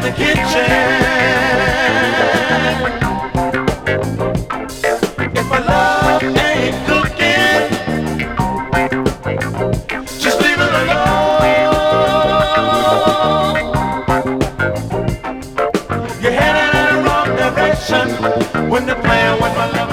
the kitchen. If my love ain't cooking, just leave it alone. You're headed in the wrong direction when they're playing with my love.